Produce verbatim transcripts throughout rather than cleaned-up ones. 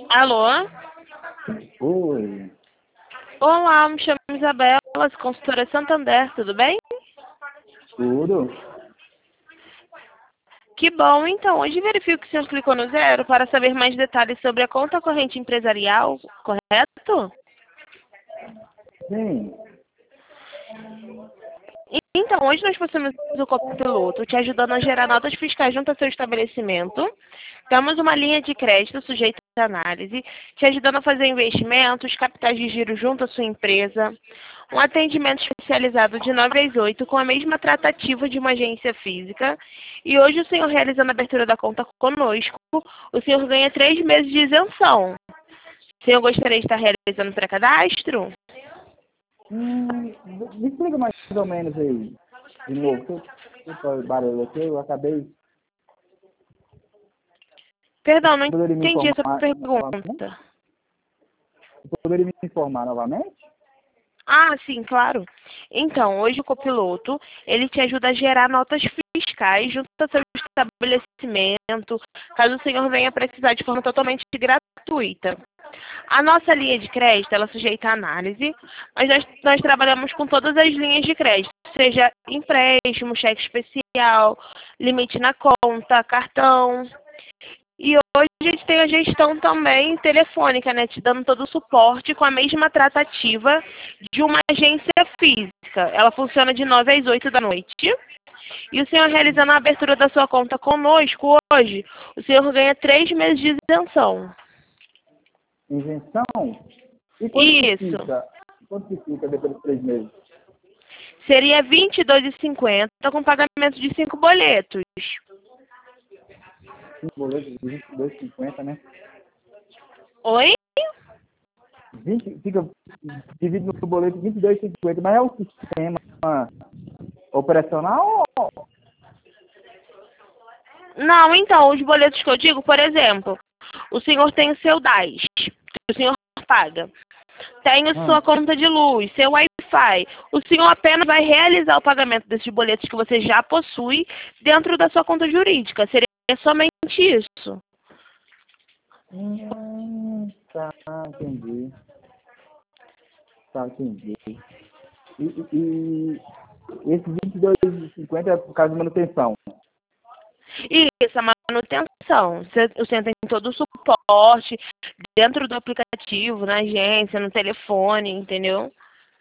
Alô? Oi, Olá, me chamo Isabela, sou consultora Santander, tudo bem? tudo? Que bom, então, hoje verifico que o senhor clicou no zero para saber mais detalhes sobre a conta corrente empresarial, correto? Sim. Então, hoje nós possuímos o copiloto te ajudando a gerar notas fiscais junto ao seu estabelecimento. Temos uma linha de crédito sujeita a análise, te ajudando a fazer investimentos, capitais de giro junto à sua empresa. Um atendimento especializado de nove às oito com a mesma tratativa de uma agência física. E hoje o senhor realizando a abertura da conta conosco, o senhor ganha três meses de isenção. O senhor gostaria de estar realizando pré-cadastro? Hum, me explica mais ou menos aí, de novo. Desculpa o barulho aqui, eu acabei. Perdão, não Poderia me entendi essa informar novamente? pergunta. Poderia me informar novamente? Ah, sim, claro. Então, hoje o copiloto, ele te ajuda a gerar notas fiscais junto ao seu estabelecimento, caso o senhor venha precisar de forma totalmente gratuita. A nossa linha de crédito, ela é sujeita à análise, mas nós, nós trabalhamos com todas as linhas de crédito, seja empréstimo, cheque especial, limite na conta, cartão. E hoje a gente tem a gestão também telefônica, né? Te dando todo o suporte com a mesma tratativa de uma agência física. Ela funciona de nove às oito da noite. E o senhor realizando a abertura da sua conta conosco hoje, o senhor ganha três meses de isenção. Isenção? E quanto que Isso. fica? Quanto que fica depois dos três meses? Seria vinte e dois reais e cinquenta centavos com pagamento de cinco boletos. Cinco boletos de vinte e dois e cinquenta, né? Oi? vinte, fica dividido no boleto vinte e dois e cinquenta, mas é o sistema operacional ou... Não, então, os boletos que eu digo, por exemplo, o senhor tem o seu D A S, que o senhor paga. Tem a sua Hum. conta de luz, seu Wi-Fi. O senhor apenas vai realizar o pagamento desses boletos que você já possui dentro da sua conta jurídica. Seria somente isso. Hum, tá, entendi. Tá, entendi. E, e, e esse vinte e dois e cinquenta é por causa de manutenção? Isso, a manutenção. Você- O senhor tem todo o suporte dentro do aplicativo, na agência, no telefone, entendeu?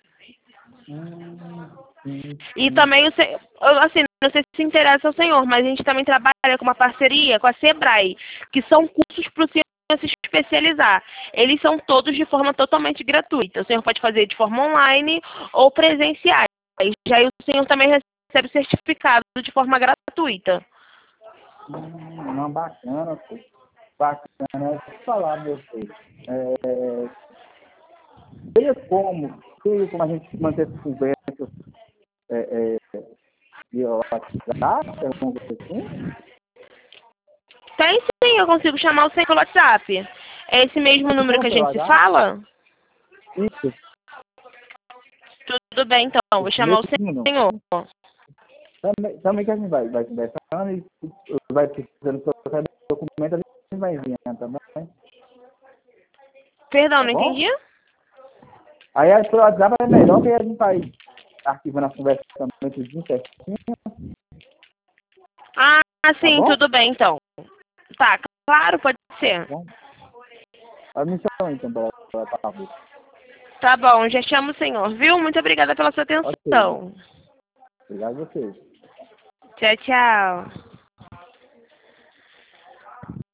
Hum, sim, E sim. também, o se- eu, assim, não sei se interessa ao senhor, mas a gente também trabalha com uma parceria com a Sebrae, que são cursos para o senhor se especializar. Eles são todos de forma totalmente gratuita. O senhor pode fazer de forma online ou presenciais. Já aí o senhor também recebe certificado de forma gratuita. Hum, não, bacana, pô. Bacana. Deixa eu falar, meu filho. É, teria como, teria como a gente manter essa conversa é, é, via WhatsApp, alguma coisa assim? Tem sim, eu consigo chamar o senhor pelo WhatsApp. É esse mesmo Me número chama que a pelo gente se WhatsApp? fala? Isso, Tudo bem, então. Vou esse chamar o mesmo número. senhor. Também, também que a gente vai, vai conversando e vai precisando trocar documento, a gente vai enviando também, Perdão, tá não bom? entendi? Aí a pelo WhatsApp é melhor que a gente vai arquivando a conversa também, tudinho certinho, Ah, tá sim, bom? tudo bem, então. Tá, claro, pode Tá ser. bom? Aí me chama então para para a Tá bom, já chamo o senhor, viu? Muito obrigada pela sua Ok, atenção. obrigado a vocês. Tchau, tchau.